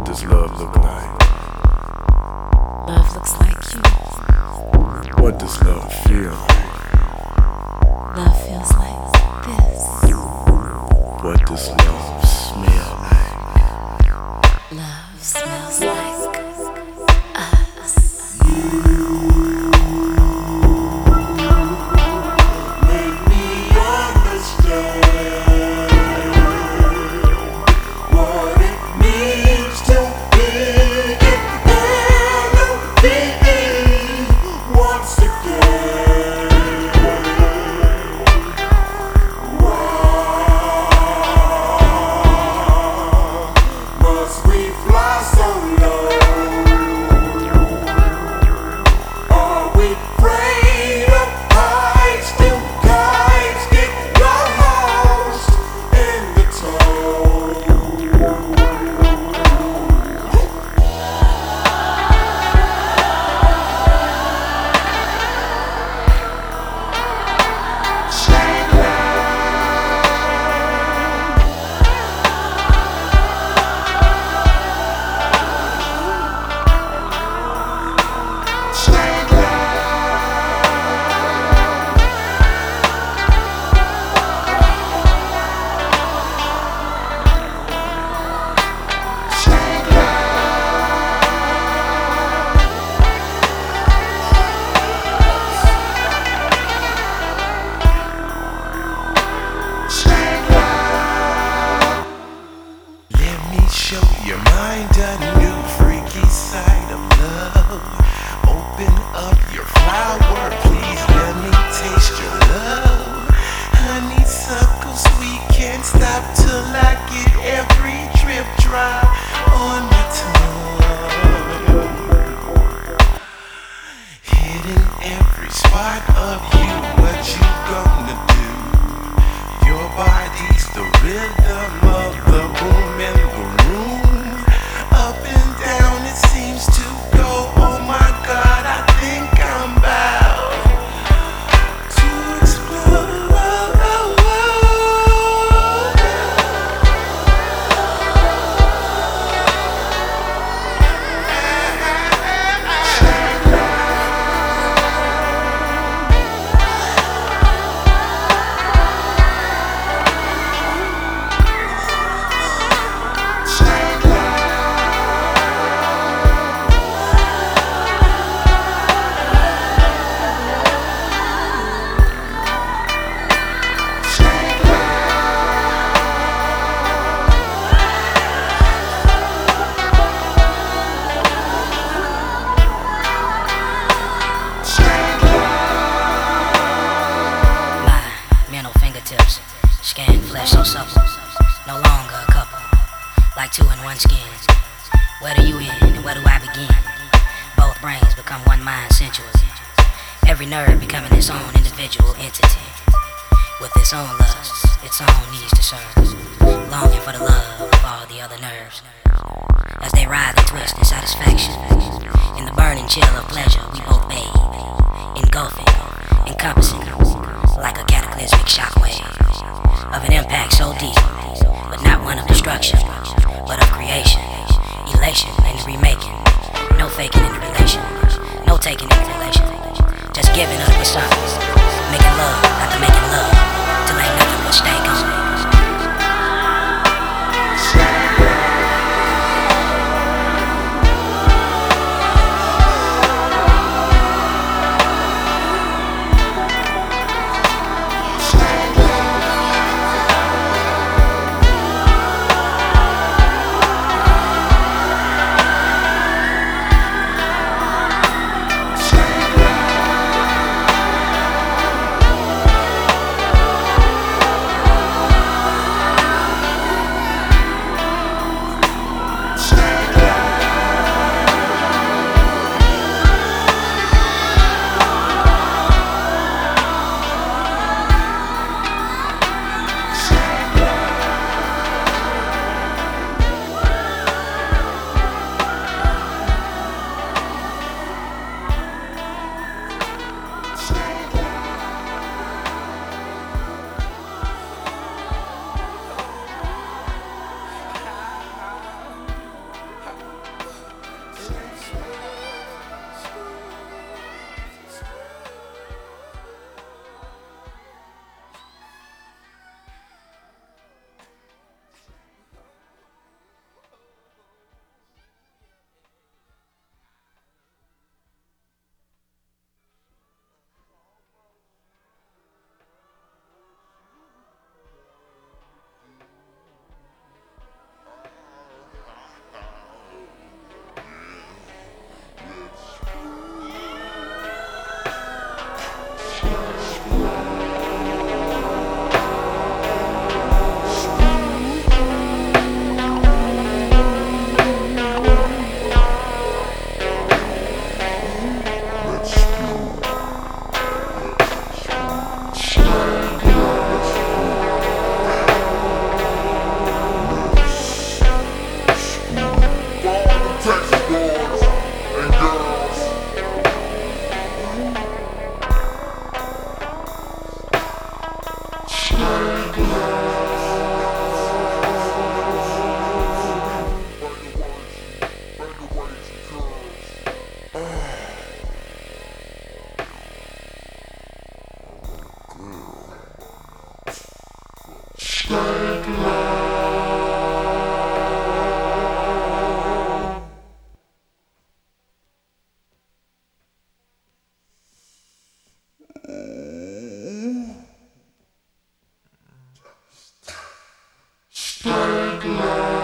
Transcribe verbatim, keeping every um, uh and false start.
does love look like? Love looks like you. What does love feel like? Love feels like this. What does love smell like? Love smells like us. Make me understand what it means to be in once again. Why must we fly so low? Are we afraid of heights? Do kites get lost in the toe? Let me show your mind a new freaky side of love. Open up your flower, please let me taste your love. Honeysuckle sweet, can't stop till I get every drip dry on my tongue. Hidden every spot of you, what you gonna do? Your body's the rhythm of the boom in the room. Up and down it seems to go. Oh my God, I think I'm about to explode. Fingertips, scan flesh so supple, no longer a couple, like two in one skin. Where do you end and where do I begin? Both brains become one mind sensual, every nerve becoming its own individual entity, with its own lusts, its own needs to serve, longing for the love of all the other nerves. As they writhe and twist in satisfaction, in the burning chill of pleasure we both bathe, engulfing, encompassing, like a cataclysmic shockwave of an impact so deep, but not one of destruction, but of creation, elation in the remaking, no faking in the relation, no taking in the relation, just giving up the surface, making love after making love, till ain't nothing but stank on me. love.